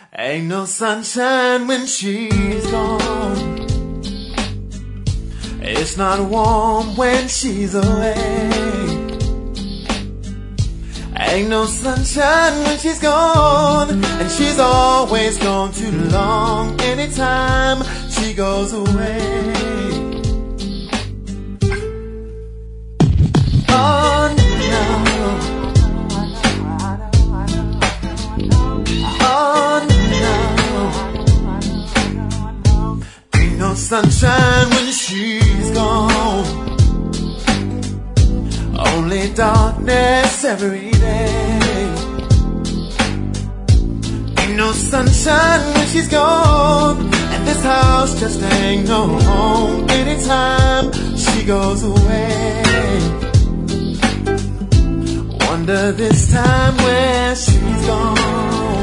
Ain't no sunshine when she's gone. It's not warm when she's away. Ain't no sunshine when she's gone, and she's always gone too long anytime she goes away. Oh no, oh no, ain't no sunshine when she's gone. Only darkness every day. Ain't no sunshine when she's gone, and this house just ain't no home anytime she goes away. Wonder this time where she's gone.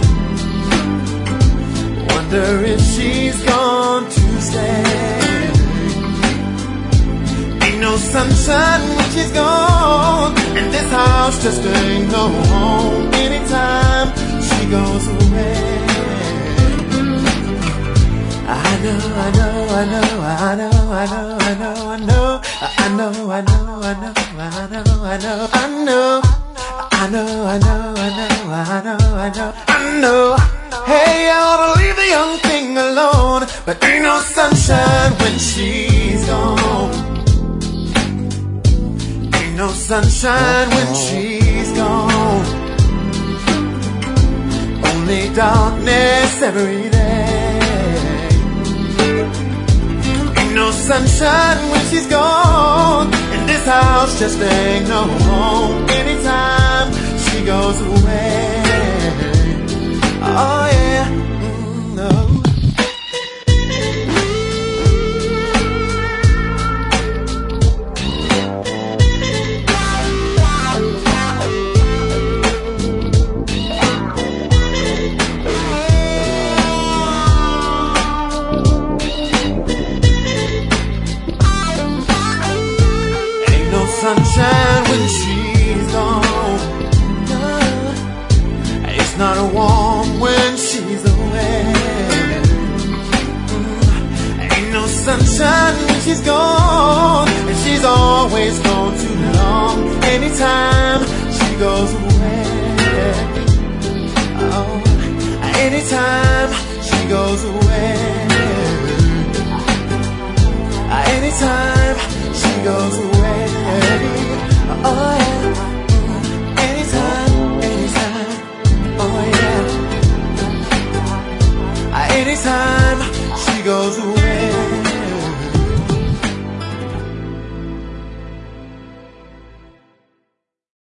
Wonder if she's gone to stay. Ain't no sunshine when she's gone, and this house just ain't no home anytime she goes away. I know, I know, I know, I know, I know, I know, I know, I know, I know, I know, I know, I know, I know, I know, I know, I know, I know, I know, I know. Hey, I ought to leave the young thing alone, but ain't no sunshine when she's gone. No sunshine when she's gone. Only darkness every day. Ain't no sunshine when she's gone, and this house just ain't no home anytime she goes away. Oh yeah, no. Sunshine when she's gone. It's not warm when she's away. Ain't no sunshine when she's gone, and she's always gone too long anytime she goes away. Oh, anytime she goes away. Anytime she goes away. Oh yeah, anytime, anytime, oh yeah, anytime she goes away.